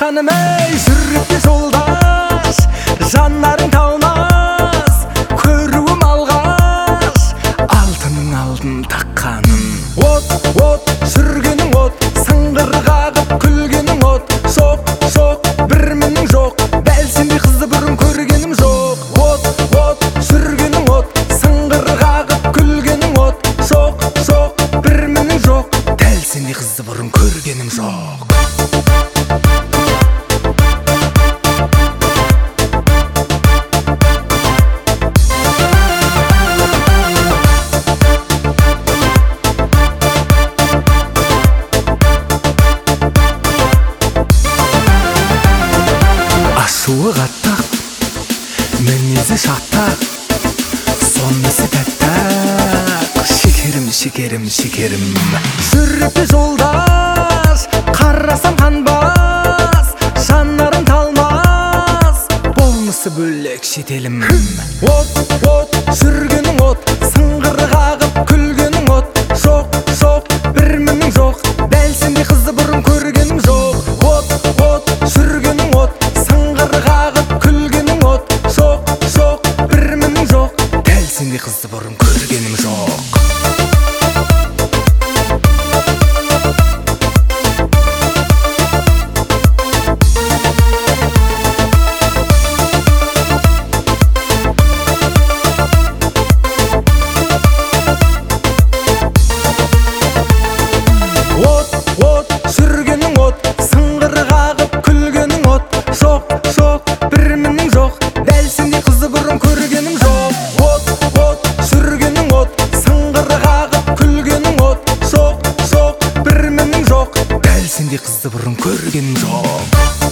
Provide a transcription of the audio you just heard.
ханым ей, жүректе жолдаш, жанарың талмас, көруім алғаш, алтынның алдын таққаным. От, жүргенің от, сыңғыр қағып күлгенің от, жоқ, бір мінің жоқ, дәл сендей қызды бұрын көргенім жоқ. От, жүргенің от, сыңғыр қағып күлгенің от, жоқ, бір мінің жоқ, дәл сендей қызды бұрын көргенім жоқ. Ашуы қаттақ, мінезі шаттақ, сонысы тәттақ, шекерім. Жүректе жолдаш, қарасам қанбас, жанарың талмас, болмысы бөлек шетелім. От, жүргенің от, сыңғыр қағып күлгенің от, жоқ, бір мінің жоқ, дәл сендей қызды бұрын көргенім жоқ. От, жүргенің от, сыңғыр қағып күлгенің от, жоқ, бір мінің жоқ, дәл сендей қызды бұрын көргенім жоқ. От, жүргенің от, сыңғыр қағып күлгенің от, жоқ, бір мінің жоқ, дәл сендей қызды бұрын көргенім жоқ. От, жүргенің от, сыңғыр қағып күлгенің от, жоқ, бір мінің жоқ, дәл сендей қызды бұрын көргенім жоқ.